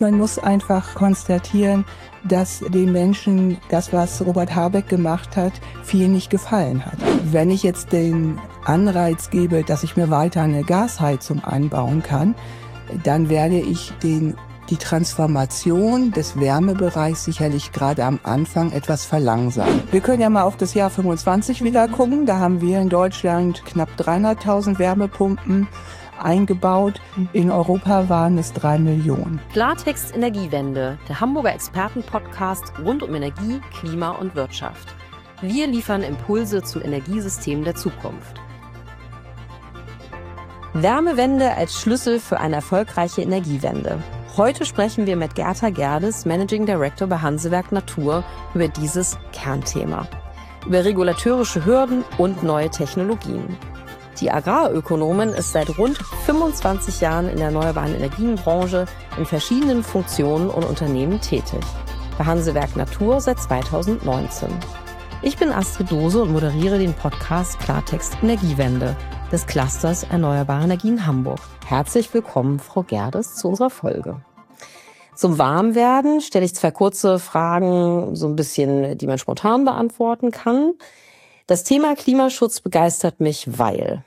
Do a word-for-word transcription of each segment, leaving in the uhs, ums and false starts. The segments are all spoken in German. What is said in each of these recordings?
Man muss einfach konstatieren, dass den Menschen das, was Robert Habeck gemacht hat, viel nicht gefallen hat. Wenn ich jetzt den Anreiz gebe, dass ich mir weiter eine Gasheizung einbauen kann, dann werde ich den, die Transformation des Wärmebereichs sicherlich gerade am Anfang etwas verlangsamen. Wir können ja mal auf das Jahr fünfundzwanzig wieder gucken. Da haben wir in Deutschland knapp dreihunderttausend Wärmepumpen eingebaut. In Europa waren es drei Millionen. Klartext Energiewende, der Hamburger Expertenpodcast rund um Energie, Klima und Wirtschaft. Wir liefern Impulse zu Energiesystemen der Zukunft. Wärmewende als Schlüssel für eine erfolgreiche Energiewende. Heute sprechen wir mit Gerta Gerdes, Managing Director bei Hansewerk Natur, über dieses Kernthema. Über regulatorische Hürden und neue Technologien. Die Agrarökonomin ist seit rund fünfundzwanzig Jahren in der erneuerbaren Energienbranche in verschiedenen Funktionen und Unternehmen tätig. Bei Hansewerk Natur seit zweitausendneunzehn. Ich bin Astrid Dose und moderiere den Podcast Klartext Energiewende des Clusters Erneuerbare Energien Hamburg. Herzlich willkommen, Frau Gerdes, zu unserer Folge. Zum Warmwerden stelle ich zwei kurze Fragen, so ein bisschen, die man spontan beantworten kann. Das Thema Klimaschutz begeistert mich, weil...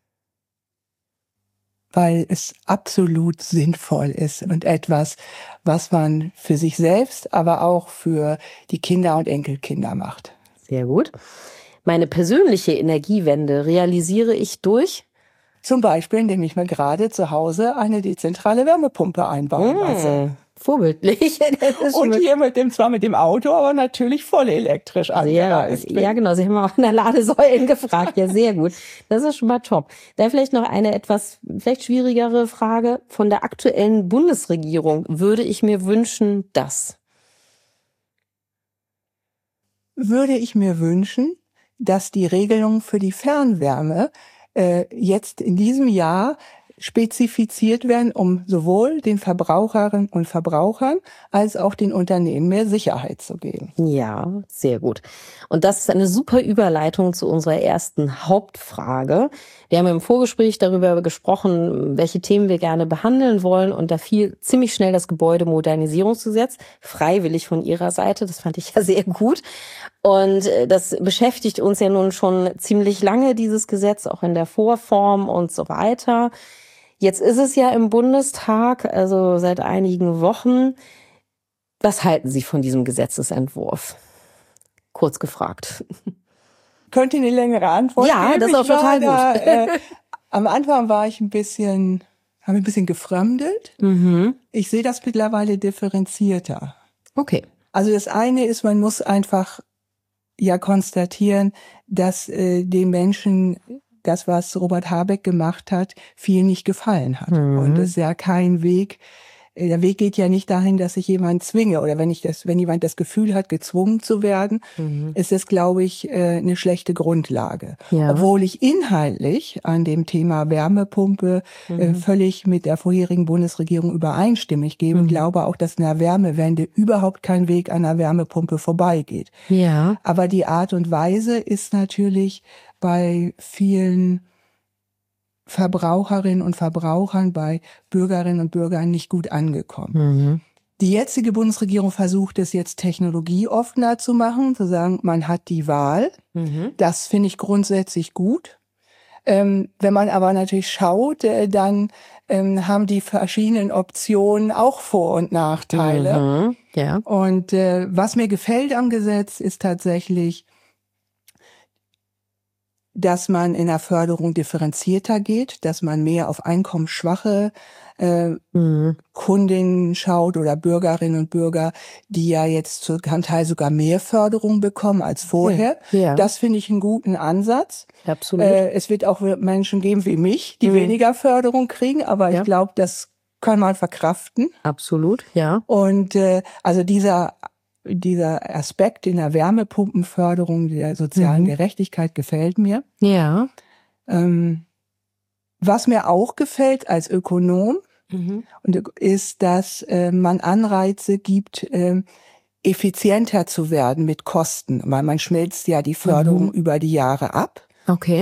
Weil es absolut sinnvoll ist und etwas, was man für sich selbst, aber auch für die Kinder und Enkelkinder macht. Sehr gut. Meine persönliche Energiewende realisiere ich durch? Zum Beispiel, indem ich mir gerade zu Hause eine dezentrale Wärmepumpe einbauen lasse. Mmh, vorbildlich. Und hier mit dem, zwar mit dem Auto, aber natürlich voll elektrisch angereist. Ja, ja, genau. Sie haben auch nach Ladesäulen gefragt. Ja, sehr gut. Das ist schon mal top. Dann vielleicht noch eine etwas vielleicht schwierigere Frage. Von der aktuellen Bundesregierung würde ich mir wünschen, dass... Würde ich mir wünschen, dass die Regelungen für die Fernwärme äh, jetzt in diesem Jahr spezifiziert werden, um sowohl den Verbraucherinnen und Verbrauchern als auch den Unternehmen mehr Sicherheit zu geben. Ja, sehr gut. Und das ist eine super Überleitung zu unserer ersten Hauptfrage. Wir haben im Vorgespräch darüber gesprochen, welche Themen wir gerne behandeln wollen. Und da fiel ziemlich schnell das Gebäudemodernisierungsgesetz, freiwillig von Ihrer Seite. Das fand ich ja sehr gut. Und das beschäftigt uns ja nun schon ziemlich lange, dieses Gesetz, auch in der Vorform und so weiter. Jetzt ist es ja im Bundestag, also seit einigen Wochen. Was halten Sie von diesem Gesetzesentwurf? Kurz gefragt. Könnt ihr eine längere Antwort ja, geben? Das ist auch total da, gut. äh, am Anfang war ich ein bisschen, habe ein bisschen gefremdet. Mhm. Ich sehe das mittlerweile differenzierter. Okay. Also das eine ist, man muss einfach ja konstatieren, dass äh, den Menschen das, was Robert Habeck gemacht hat, viel nicht gefallen hat. Mhm. Und es ist ja kein Weg, der Weg geht ja nicht dahin, dass ich jemanden zwinge oder wenn ich das, wenn jemand das Gefühl hat, gezwungen zu werden, mhm. ist es, glaube ich, eine schlechte Grundlage. Ja. Obwohl ich inhaltlich an dem Thema Wärmepumpe mhm. völlig mit der vorherigen Bundesregierung übereinstimme. Ich gebe, mhm. glaube auch, dass eine Wärmewende überhaupt kein Weg an einer Wärmepumpe vorbeigeht. Ja. Aber die Art und Weise ist natürlich bei vielen Verbraucherinnen und Verbrauchern, bei Bürgerinnen und Bürgern nicht gut angekommen. Mhm. Die jetzige Bundesregierung versucht es jetzt technologieoffener zu machen, zu sagen, man hat die Wahl. Mhm. Das finde ich grundsätzlich gut. Ähm, wenn man aber natürlich schaut, äh, dann ähm, haben die verschiedenen Optionen auch Vor- und Nachteile. Mhm. Ja. Und äh, was mir gefällt am Gesetz ist tatsächlich, dass man in der Förderung differenzierter geht, dass man mehr auf einkommensschwache äh, mhm. Kundinnen schaut oder Bürgerinnen und Bürger, die ja jetzt zum Teil sogar mehr Förderung bekommen als vorher. Ja. Ja. Das finde ich einen guten Ansatz. Absolut. Äh, es wird auch Menschen geben wie mich, die mhm. weniger Förderung kriegen, aber ja. ich glaube, das kann man verkraften. Absolut, ja. Und äh, also dieser Dieser Aspekt in der Wärmepumpenförderung, der sozialen mhm. Gerechtigkeit gefällt mir. Ja. Ähm, was mir auch gefällt als Ökonom, mhm. ist, dass äh, man Anreize gibt, äh, effizienter zu werden mit Kosten. Weil man schmelzt ja die Förderung mhm. über die Jahre ab. Okay.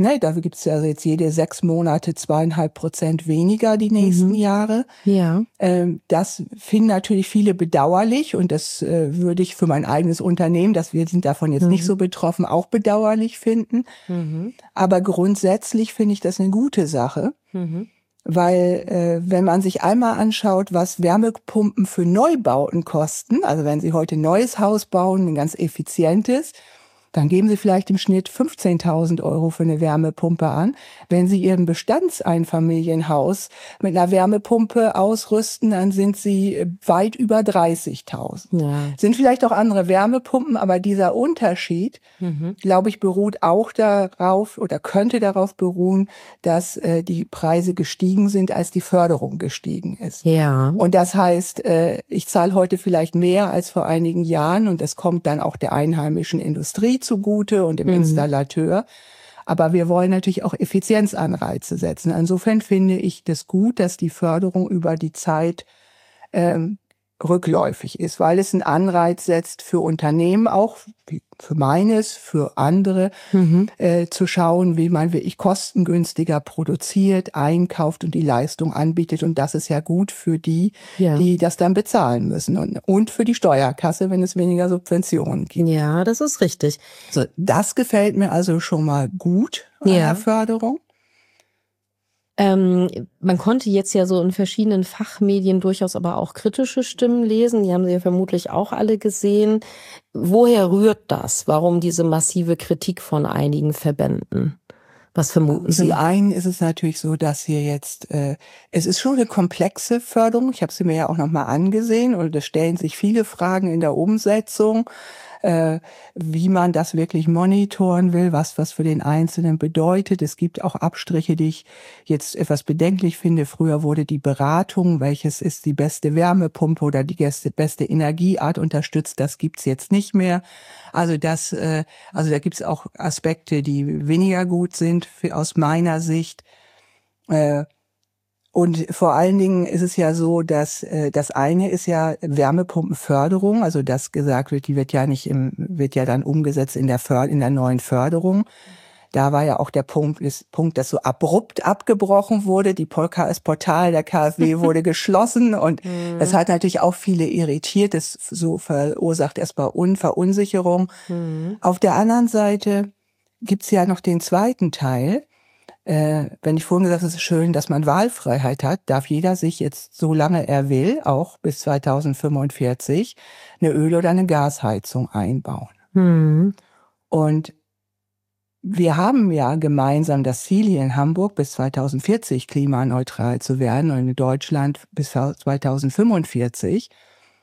Ne, da gibt es ja jetzt jede sechs Monate zweieinhalb Prozent weniger die nächsten Mhm. Jahre. Ja. Ähm, das finden natürlich viele bedauerlich und das äh, würde ich für mein eigenes Unternehmen, dass wir sind davon jetzt Mhm. nicht so betroffen, auch bedauerlich finden. Mhm. Aber grundsätzlich finde ich das eine gute Sache, Mhm. weil äh, wenn man sich einmal anschaut, was Wärmepumpen für Neubauten kosten, also wenn Sie heute ein neues Haus bauen, ein ganz effizientes, dann geben Sie vielleicht im Schnitt fünfzehntausend Euro für eine Wärmepumpe an. Wenn Sie Ihren Bestandseinfamilienhaus mit einer Wärmepumpe ausrüsten, dann sind Sie weit über dreißigtausend. Ja. Sind vielleicht auch andere Wärmepumpen, aber dieser Unterschied, Mhm. glaube ich, beruht auch darauf oder könnte darauf beruhen, dass äh, die Preise gestiegen sind, als die Förderung gestiegen ist. Ja. Und das heißt, äh, ich zahle heute vielleicht mehr als vor einigen Jahren und das kommt dann auch der einheimischen Industrie zugute und dem Mhm. Installateur. Aber wir wollen natürlich auch Effizienzanreize setzen. Insofern finde ich das gut, dass die Förderung über die Zeit ähm, rückläufig ist, weil es einen Anreiz setzt für Unternehmen auch, für meines, für andere, Mhm. äh, zu schauen, wie man wirklich kostengünstiger produziert, einkauft und die Leistung anbietet. Und das ist ja gut für die, Ja. die das dann bezahlen müssen und, und für die Steuerkasse, wenn es weniger Subventionen gibt. Ja, das ist richtig. So, das gefällt mir also schon mal gut an Ja. der Förderung. Ähm, man konnte jetzt ja so in verschiedenen Fachmedien durchaus aber auch kritische Stimmen lesen. Die haben Sie ja vermutlich auch alle gesehen. Woher rührt das? Warum diese massive Kritik von einigen Verbänden? Was vermuten Sie? Zum einen ist es natürlich so, dass hier jetzt, äh, es ist schon eine komplexe Förderung. Ich habe sie mir ja auch nochmal angesehen und es stellen sich viele Fragen in der Umsetzung, äh, wie man das wirklich monitoren will, was was für den Einzelnen bedeutet. Es gibt auch Abstriche, die ich jetzt etwas bedenklich finde. Früher wurde die Beratung, welches ist die beste Wärmepumpe oder die beste Energieart unterstützt. Das gibt's jetzt nicht mehr. Also das, äh, also da gibt's auch Aspekte, die weniger gut sind für, aus meiner Sicht. Äh, Und vor allen Dingen ist es ja so, dass äh, das eine ist ja Wärmepumpenförderung, also das gesagt wird, die wird ja nicht im, wird ja dann umgesetzt in der Förder, in der neuen Förderung. Da war ja auch der Punkt, ist, Punkt, dass so abrupt abgebrochen wurde. Die Polka, das Portal der KfW wurde geschlossen und Mhm. das hat natürlich auch viele irritiert. Das so verursacht erstmal Unverunsicherung. Mhm. Auf der anderen Seite gibt's ja noch den zweiten Teil. Äh, wenn ich vorhin gesagt habe, es ist schön, dass man Wahlfreiheit hat, darf jeder sich jetzt, solange er will, auch bis zweitausendfünfundvierzig, eine Öl- oder eine Gasheizung einbauen. Mhm. Und wir haben ja gemeinsam das Ziel hier in Hamburg bis zweitausendvierzig klimaneutral zu werden und in Deutschland bis zweitausendfünfundvierzig.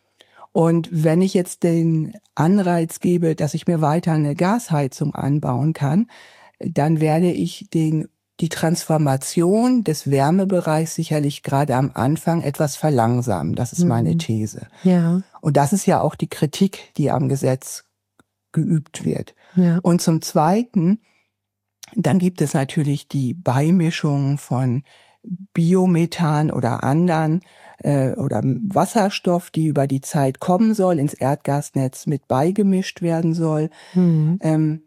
Und wenn ich jetzt den Anreiz gebe, dass ich mir weiter eine Gasheizung anbauen kann, dann werde ich den die Transformation des Wärmebereichs sicherlich gerade am Anfang etwas verlangsamen. Das ist meine These. Ja. Und das ist ja auch die Kritik, die am Gesetz geübt wird. Ja. Und zum Zweiten, dann gibt es natürlich die Beimischung von Biomethan oder anderen äh, oder Wasserstoff, die über die Zeit kommen soll, ins Erdgasnetz mit beigemischt werden soll. Mhm. Ähm,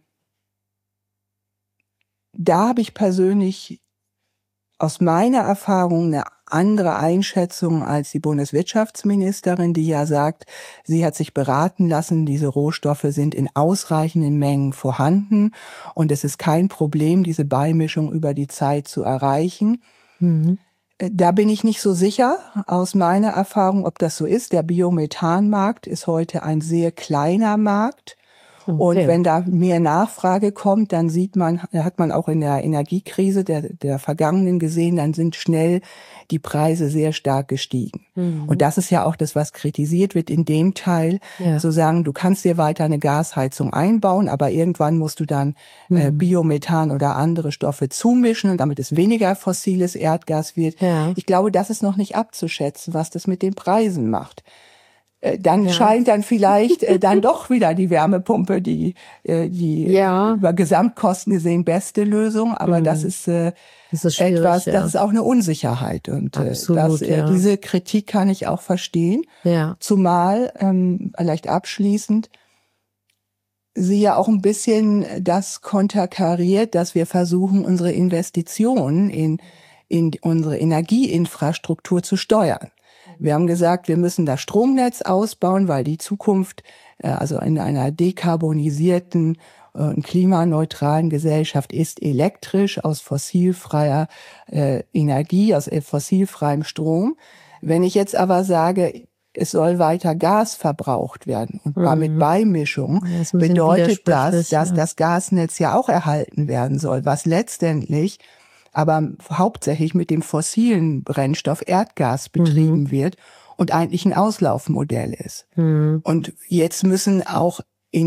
Da habe ich persönlich aus meiner Erfahrung eine andere Einschätzung als die Bundeswirtschaftsministerin, die ja sagt, sie hat sich beraten lassen, diese Rohstoffe sind in ausreichenden Mengen vorhanden und es ist kein Problem, diese Beimischung über die Zeit zu erreichen. Mhm. Da bin ich nicht so sicher aus meiner Erfahrung, ob das so ist. Der Biomethanmarkt ist heute ein sehr kleiner Markt. Okay. Und wenn da mehr Nachfrage kommt, dann sieht man, hat man auch in der Energiekrise der, der Vergangenen gesehen, dann sind schnell die Preise sehr stark gestiegen. Mhm. Und das ist ja auch das, was kritisiert wird in dem Teil, Ja. zu sagen, du kannst dir weiter eine Gasheizung einbauen, aber irgendwann musst du dann äh, Mhm. Biomethan oder andere Stoffe zumischen, damit es weniger fossiles Erdgas wird. Ja. Ich glaube, das ist noch nicht abzuschätzen, was das mit den Preisen macht. Äh, Dann Ja. scheint dann vielleicht äh, dann doch wieder die Wärmepumpe die äh, die Ja. über Gesamtkosten gesehen beste Lösung, aber Mhm. das ist äh, Das ist schwierig, etwas, ja. das ist auch eine Unsicherheit und äh, Absolut, das, äh, ja. diese Kritik kann ich auch verstehen. Ja. Zumal ähm, vielleicht abschließend sie ja auch ein bisschen das konterkariert, dass wir versuchen, unsere Investitionen in, in unsere Energieinfrastruktur zu steuern. Wir haben gesagt, wir müssen das Stromnetz ausbauen, weil die Zukunft, also in einer dekarbonisierten und klimaneutralen Gesellschaft, ist elektrisch aus fossilfreier äh, Energie, aus fossilfreiem Strom. Wenn ich jetzt aber sage, es soll weiter Gas verbraucht werden und mhm. mit Beimischung, das bedeutet das, dass ja. das Gasnetz ja auch erhalten werden soll, was letztendlich aber hauptsächlich mit dem fossilen Brennstoff Erdgas betrieben mhm. wird und eigentlich ein Auslaufmodell ist. Mhm. Und jetzt müssen auch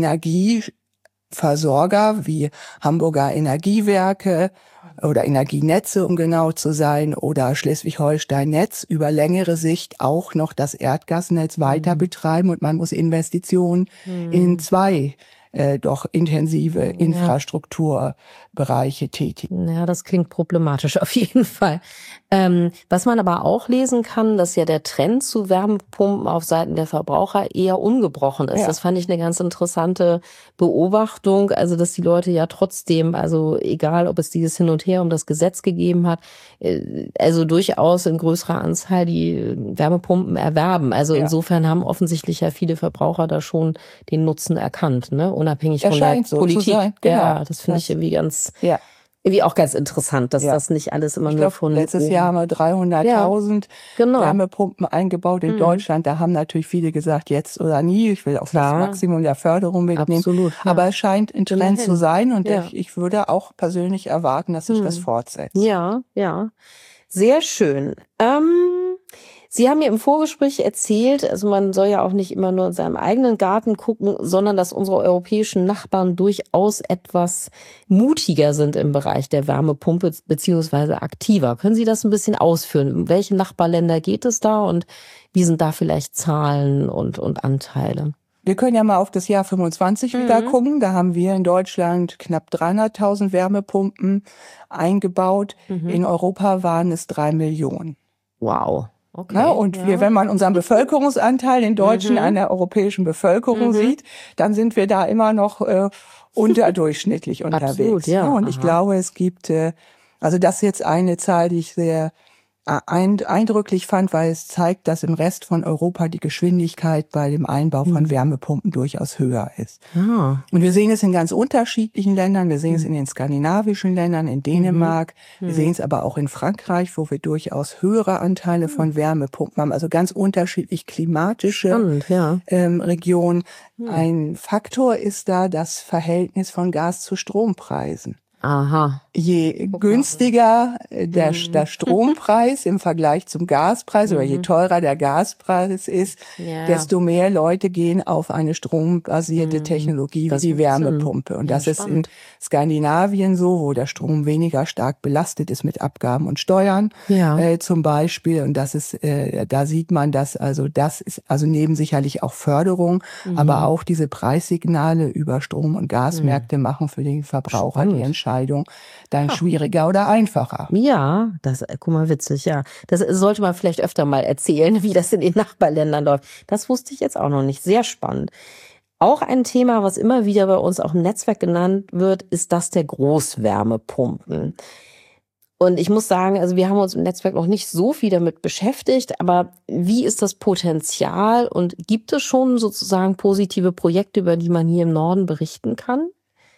Energieversorger wie Hamburger Energiewerke oder Energienetze, um genau zu sein, oder Schleswig-Holstein-Netz über längere Sicht auch noch das Erdgasnetz weiter mhm. betreiben, und man muss Investitionen mhm. in zwei äh, doch intensive ja. Infrastrukturbereiche tätigen. Ja, das klingt problematisch auf jeden Fall. Ähm, was man aber auch lesen kann, dass ja der Trend zu Wärmepumpen auf Seiten der Verbraucher eher ungebrochen ist. Ja. Das fand ich eine ganz interessante Beobachtung. Also, dass die Leute ja trotzdem, also egal, ob es dieses Hin und Her um das Gesetz gegeben hat, also durchaus in größerer Anzahl die Wärmepumpen erwerben. Also ja. insofern haben offensichtlich ja viele Verbraucher da schon den Nutzen erkannt, ne? Unabhängig von der so Politik. Genau. Ja, das finde ich irgendwie ganz... Ja. Irgendwie auch ganz interessant, dass ja. das nicht alles immer ich nur glaub, von letztes oben. Jahr haben wir dreihunderttausend ja, genau. Wärmepumpen eingebaut in mhm. Deutschland. Da haben natürlich viele gesagt, jetzt oder nie. Ich will auch Klar. das Maximum der Förderung mitnehmen. Absolut, ja. Aber es scheint ein Trend Immerhin. zu sein, und ja. ich, ich würde auch persönlich erwarten, dass sich mhm. das fortsetzt. Ja, ja. Sehr schön. Ähm, Sie haben mir im Vorgespräch erzählt, also man soll ja auch nicht immer nur in seinem eigenen Garten gucken, sondern dass unsere europäischen Nachbarn durchaus etwas mutiger sind im Bereich der Wärmepumpe beziehungsweise aktiver. Können Sie das ein bisschen ausführen? Um welche Nachbarländer geht es da und wie sind da vielleicht Zahlen und, und Anteile? Wir können ja mal auf das Jahr fünfundzwanzig mhm. wieder gucken. Da haben wir in Deutschland knapp dreihunderttausend Wärmepumpen eingebaut. Mhm. In Europa waren es drei Millionen. Wow. Okay, ja, und ja. wir, wenn man unseren Bevölkerungsanteil, den Deutschen, mhm. an der europäischen Bevölkerung mhm. sieht, dann sind wir da immer noch äh, unterdurchschnittlich unterwegs. Absolut, ja. Und Aha. ich glaube, es gibt, äh, also das ist jetzt eine Zahl, die ich sehr ein, eindrücklich fand, weil es zeigt, dass im Rest von Europa die Geschwindigkeit bei dem Einbau von Wärmepumpen durchaus höher ist. Ah. Und wir sehen es in ganz unterschiedlichen Ländern. Wir sehen mhm. es in den skandinavischen Ländern, in Dänemark. Mhm. Wir sehen es aber auch in Frankreich, wo wir durchaus höhere Anteile von Wärmepumpen haben. Also ganz unterschiedlich klimatische Spannend, ja. ähm, Regionen. Mhm. Ein Faktor ist da das Verhältnis von Gas zu Strompreisen. Aha. Je günstiger der, mhm. der Strompreis im Vergleich zum Gaspreis mhm. oder je teurer der Gaspreis ist, ja. desto mehr Leute gehen auf eine strombasierte mhm. Technologie das wie die Wärmepumpe. Und ja, das spannend. Ist in Skandinavien so, wo der Strom weniger stark belastet ist mit Abgaben und Steuern ja. äh, zum Beispiel. Und das ist, äh, da sieht man, dass also das ist also neben sicherlich auch Förderung, mhm. aber auch diese Preissignale über Strom- und Gasmärkte mhm. machen für den Verbraucher spannend. Die Entscheidung dann schwieriger oder einfacher. Ja, das, guck mal, witzig, ja. Das sollte man vielleicht öfter mal erzählen, wie das in den Nachbarländern läuft. Das wusste ich jetzt auch noch nicht. Sehr spannend. Auch ein Thema, was immer wieder bei uns auch im Netzwerk genannt wird, ist das der Großwärmepumpen. Und ich muss sagen, also wir haben uns im Netzwerk noch nicht so viel damit beschäftigt, aber wie ist das Potenzial und gibt es schon sozusagen positive Projekte, über die man hier im Norden berichten kann?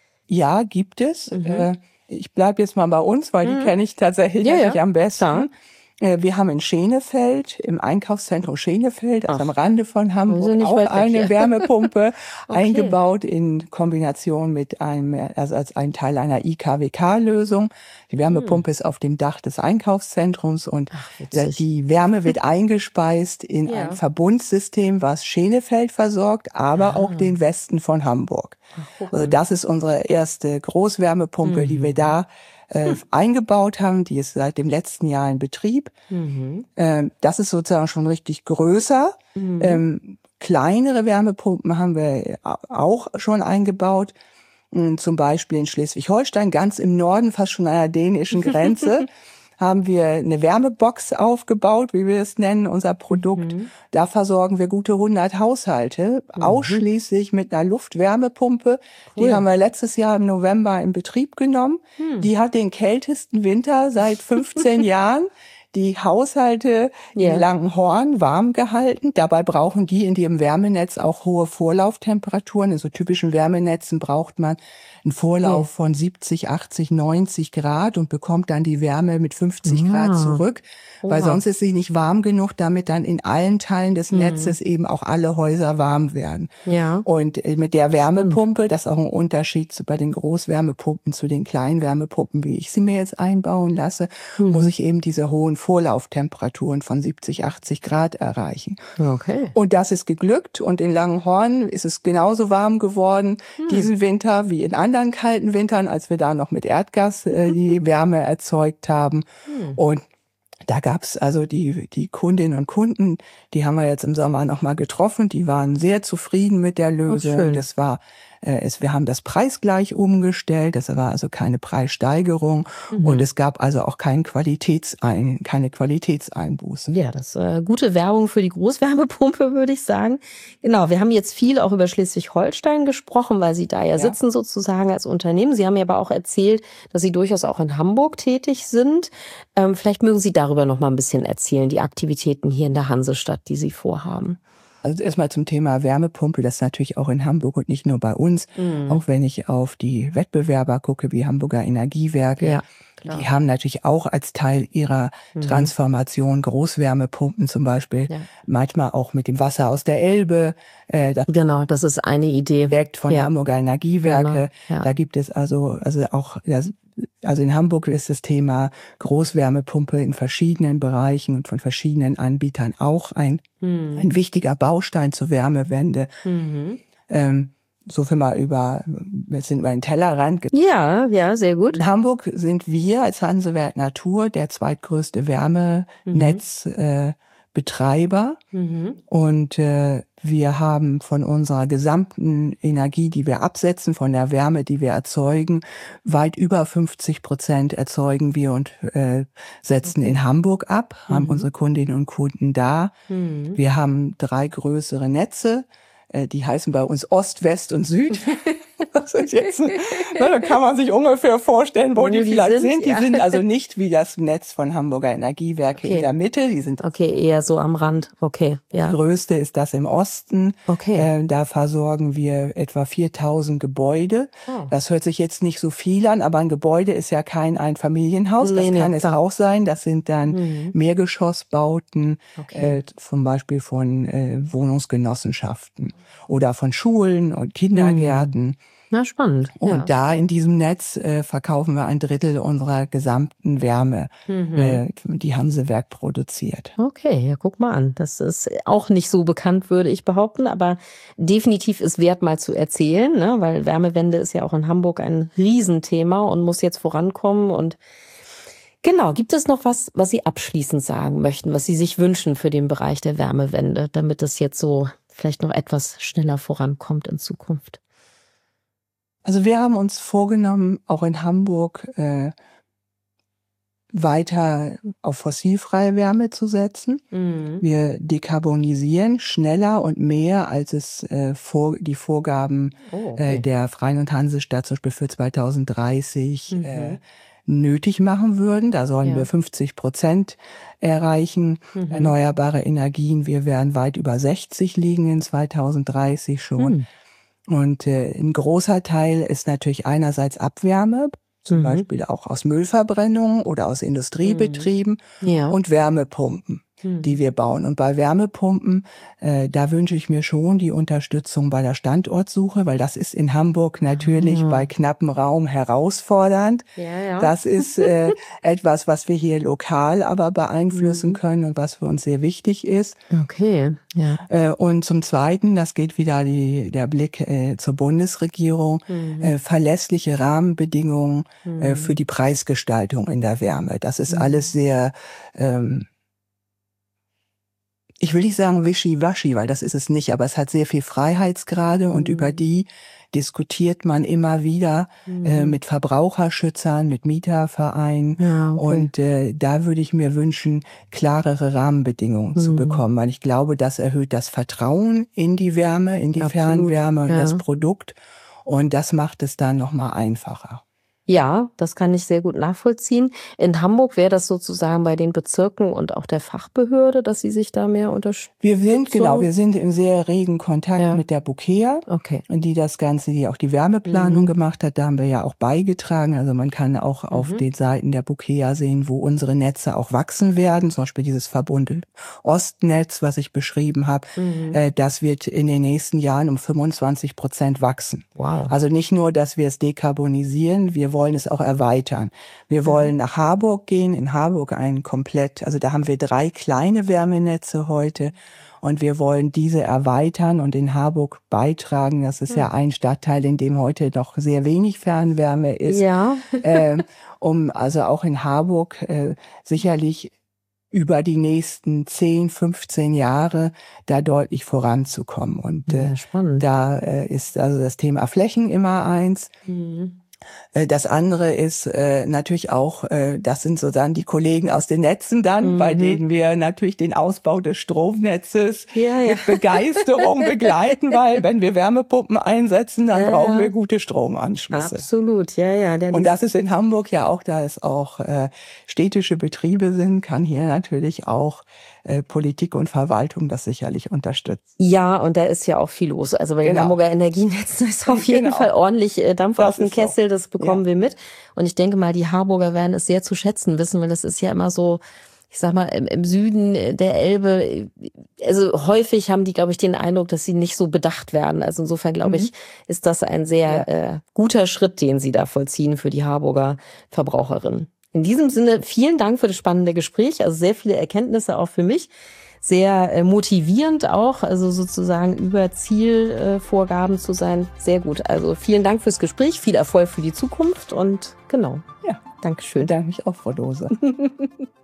Ja, gibt es. Mhm. Ich bleibe jetzt mal bei uns, weil mhm. die kenne ich tatsächlich ja, ja. am besten. Ja. Wir haben in Schenefeld, im Einkaufszentrum Schenefeld, also Ach. am Rande von Hamburg, auch eine weg, Wärmepumpe okay. eingebaut in Kombination mit einem, also als ein Teil einer I K W K-Lösung. Die Wärmepumpe hm. ist auf dem Dach des Einkaufszentrums und Ach, die Wärme wird eingespeist in ja. ein Verbundsystem, was Schenefeld versorgt, aber ah. auch den Westen von Hamburg. Ach, also das ist unsere erste Großwärmepumpe, mhm. die wir da Äh, hm. eingebaut haben, die ist seit dem letzten Jahr in Betrieb. Mhm. Ähm, das ist sozusagen schon richtig größer. Mhm. Ähm, kleinere Wärmepumpen haben wir auch schon eingebaut. Ähm, zum Beispiel in Schleswig-Holstein, ganz im Norden, fast schon an der dänischen Grenze. haben wir eine Wärmebox aufgebaut, wie wir es nennen, unser Produkt. Mhm. Da versorgen wir gute hundert Haushalte, mhm. ausschließlich mit einer Luftwärmepumpe. Cool. Die haben wir letztes Jahr im November in Betrieb genommen. Mhm. Die hat den kältesten Winter seit fünfzehn Jahren. Die Haushalte yeah. in Langenhorn warm gehalten. Dabei brauchen die in ihrem Wärmenetz auch hohe Vorlauftemperaturen. In so typischen Wärmenetzen braucht man einen Vorlauf yeah. von siebzig, achtzig, neunzig Grad und bekommt dann die Wärme mit fünfzig ja. Grad zurück. Oha. Weil sonst ist sie nicht warm genug, damit dann in allen Teilen des mhm. Netzes eben auch alle Häuser warm werden. Ja. Und mit der Wärmepumpe, das ist auch ein Unterschied zu, bei den Großwärmepumpen zu den Kleinwärmepumpen, wie ich sie mir jetzt einbauen lasse, mhm. muss ich eben diese hohen Vorlauftemperaturen von siebzig, achtzig Grad erreichen. Okay. Und das ist geglückt und in Langenhorn ist es genauso warm geworden hm. diesen Winter wie in anderen kalten Wintern, als wir da noch mit Erdgas äh, die Wärme erzeugt haben. Hm. Und da gab's also die die Kundinnen und Kunden, die haben wir jetzt im Sommer noch mal getroffen, die waren sehr zufrieden mit der Lösung. Das war äh, es, wir haben das preisgleich umgestellt, das war also keine Preissteigerung mhm. und es gab also auch kein Qualitätsein, keine Qualitätseinbußen. Ja, das ist äh, gute Werbung für die Großwärmepumpe, würde ich sagen. Genau, wir haben jetzt viel auch über Schleswig-Holstein gesprochen, weil Sie da ja, ja sitzen sozusagen als Unternehmen. Sie haben mir aber auch erzählt, dass Sie durchaus auch in Hamburg tätig sind. Ähm, vielleicht mögen Sie darüber noch mal ein bisschen erzählen, die Aktivitäten hier in der Hansestadt, die Sie vorhaben. Also erstmal zum Thema Wärmepumpe, das ist natürlich auch in Hamburg und nicht nur bei uns. Mhm. Auch wenn ich auf die Wettbewerber gucke, wie Hamburger Energiewerke, ja, die haben natürlich auch als Teil ihrer mhm. Transformation Großwärmepumpen zum Beispiel, ja. manchmal auch mit dem Wasser aus der Elbe. Äh, das genau, das ist eine Idee. Direkt von ja. Hamburger Energiewerke. Genau. Ja. Da gibt es also, also auch, das, also in Hamburg ist das Thema Großwärmepumpe in verschiedenen Bereichen und von verschiedenen Anbietern auch ein, mhm. ein wichtiger Baustein zur Wärmewende. Mhm. Ähm, so viel mal über, wir sind über den Tellerrand. Ja, ja, sehr gut. In Hamburg sind wir als Hansewerk Natur der zweitgrößte Wärmenetzbetreiber. Mhm. Äh, mhm. Und äh, wir haben von unserer gesamten Energie, die wir absetzen, von der Wärme, die wir erzeugen, weit über fünfzig Prozent erzeugen wir und äh, setzen okay. in Hamburg ab, mhm. haben unsere Kundinnen und Kunden da. Mhm. Wir haben drei größere Netze. Die heißen bei uns Ost, West und Süd. Das ist jetzt, ne, da kann man sich ungefähr vorstellen, wo, wo die, die vielleicht sind. sind. Die ja. sind also nicht wie das Netz von Hamburger Energiewerke okay. in der Mitte. Die sind okay, eher so am Rand. Okay, ja. Das größte ist das im Osten. Okay. Äh, da versorgen wir etwa viertausend Gebäude. Oh. Das hört sich jetzt nicht so viel an, aber ein Gebäude ist ja kein Einfamilienhaus. Nee, das nee, kann nee, es klar. auch sein. Das sind dann mhm. Mehrgeschossbauten, okay. äh, zum Beispiel von äh, Wohnungsgenossenschaften oder von Schulen und Kindergärten. Mhm. Na, spannend. Und ja. da in diesem Netz äh, verkaufen wir ein Drittel unserer gesamten Wärme, mhm. äh, die Hansewerk produziert. Okay, ja, guck mal an. Das ist auch nicht so bekannt, würde ich behaupten, aber definitiv ist wert, mal zu erzählen, ne? Weil Wärmewende ist ja auch in Hamburg ein Riesenthema und muss jetzt vorankommen. Und genau, gibt es noch was, was Sie abschließend sagen möchten, was Sie sich wünschen für den Bereich der Wärmewende, damit es jetzt so vielleicht noch etwas schneller vorankommt in Zukunft? Also wir haben uns vorgenommen, auch in Hamburg äh, weiter auf fossilfreie Wärme zu setzen. Mhm. Wir dekarbonisieren schneller und mehr, als es äh, vor, die Vorgaben oh, okay. äh, der Freien und Hansestadt zum Beispiel für zweitausenddreißig mhm. äh, nötig machen würden. Da sollen ja. wir fünfzig Prozent erreichen, mhm. erneuerbare Energien. Wir werden weit über sechzig liegen in zweitausenddreißig schon. Mhm. Und äh, ein großer Teil ist natürlich einerseits Abwärme, zum mhm. Beispiel auch aus Müllverbrennung oder aus Industriebetrieben mhm. ja. und Wärmepumpen, mhm. die wir bauen. Und bei Wärmepumpen, äh, da wünsche ich mir schon die Unterstützung bei der Standortsuche, weil das ist in Hamburg natürlich mhm. bei knappem Raum herausfordernd. Ja, ja. Das ist äh, etwas, was wir hier lokal aber beeinflussen mhm. können und was für uns sehr wichtig ist. Okay, ja. Äh, und zum Zweiten, das geht wieder die, der Blick äh, zur Bundesregierung, mhm. äh, verlässliche Rahmenbedingungen mhm. äh, für die Preisgestaltung in der Wärme. Das ist mhm. alles sehr ähm, ich will nicht sagen wischiwaschi, weil das ist es nicht, aber es hat sehr viel Freiheitsgrade, mhm. und über die diskutiert man immer wieder, mhm. äh, mit Verbraucherschützern, mit Mietervereinen. Ja, okay. Und äh, da würde ich mir wünschen, klarere Rahmenbedingungen mhm. zu bekommen, weil ich glaube, das erhöht das Vertrauen in die Wärme, in die Absolut. Fernwärme und ja. das Produkt. Und das macht es dann nochmal einfacher. Ja, das kann ich sehr gut nachvollziehen. In Hamburg wäre das sozusagen bei den Bezirken und auch der Fachbehörde, dass sie sich da mehr unterstützen? Wir sind, genau, wir sind in sehr regen Kontakt ja. mit der BOKEA, okay. die das Ganze, die auch die Wärmeplanung mhm. gemacht hat. Da haben wir ja auch beigetragen. Also man kann auch mhm. auf den Seiten der BOKEA sehen, wo unsere Netze auch wachsen werden. Zum Beispiel dieses Verbund Ostnetz, was ich beschrieben habe, mhm. äh, das wird in den nächsten Jahren um fünfundzwanzig Prozent wachsen. Wow. Also nicht nur, dass wir es dekarbonisieren, wir wollen es auch erweitern. Wir wollen nach Harburg gehen, in Harburg ein komplett, also da haben wir drei kleine Wärmenetze heute und wir wollen diese erweitern und in Harburg beitragen. Das ist ja ein Stadtteil, in dem heute noch sehr wenig Fernwärme ist. Ja. äh, um also auch in Harburg äh, sicherlich über die nächsten zehn, fünfzehn Jahre da deutlich voranzukommen. Und äh, ja, spannend. Da äh, ist also das Thema Flächen immer eins. Mhm. Das andere ist äh, natürlich auch, äh, das sind so dann die Kollegen aus den Netzen dann, mhm. bei denen wir natürlich den Ausbau des Stromnetzes ja, ja. mit Begeisterung begleiten, weil wenn wir Wärmepumpen einsetzen, dann ja, brauchen ja. wir gute Stromanschlüsse. Absolut, ja, ja. Und das ist in Hamburg ja auch, da es auch äh, städtische Betriebe sind, kann hier natürlich auch äh, Politik und Verwaltung das sicherlich unterstützen. Ja, und da ist ja auch viel los. Also bei den genau. Hamburger Energienetzen ist auf jeden genau. Fall ordentlich äh, Dampf das auf dem Kessel, so. Das bekommen ja. wir mit. Und ich denke mal, die Harburger werden es sehr zu schätzen wissen, weil das ist ja immer so, ich sag mal, im, im Süden der Elbe, also häufig haben die, glaube ich, den Eindruck, dass sie nicht so bedacht werden. Also insofern, glaube mhm. ich, ist das ein sehr ja. äh, guter Schritt, den sie da vollziehen für die Harburger Verbraucherinnen. In diesem Sinne, vielen Dank für das spannende Gespräch. Also sehr viele Erkenntnisse auch für mich. Sehr äh, motivierend auch, also sozusagen über Zielvorgaben äh, zu sein. Sehr gut. Also vielen Dank fürs Gespräch, viel Erfolg für die Zukunft und genau. Ja, Dankeschön. Danke mich auch, Frau Dose.